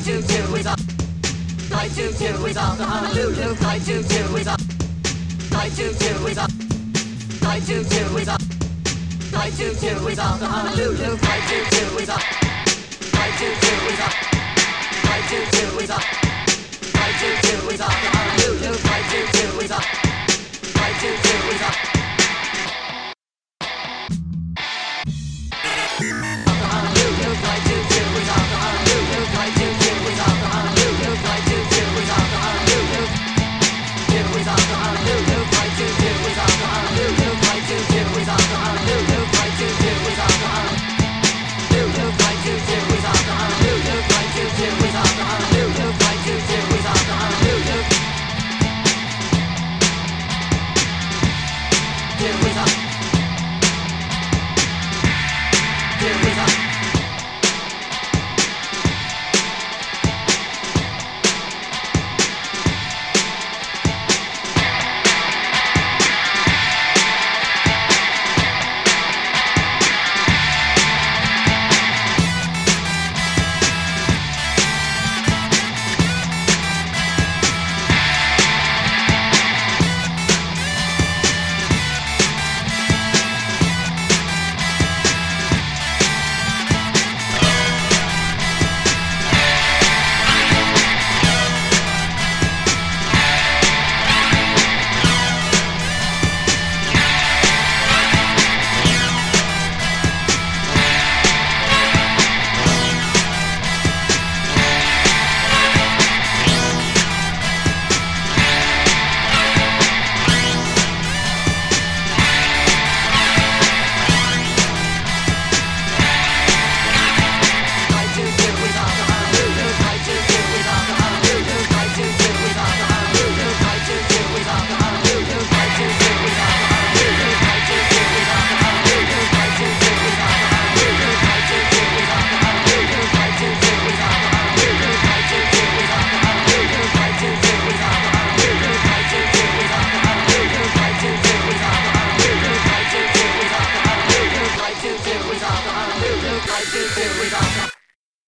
22 is off. Flight 22 is off to Honolulu. Flight 22 is off. Flight 22 is off. Flight 22 is off. Flight 22 is off to Honolulu. Flight 22 is off. Flight 22 is off. Flight 22 is off.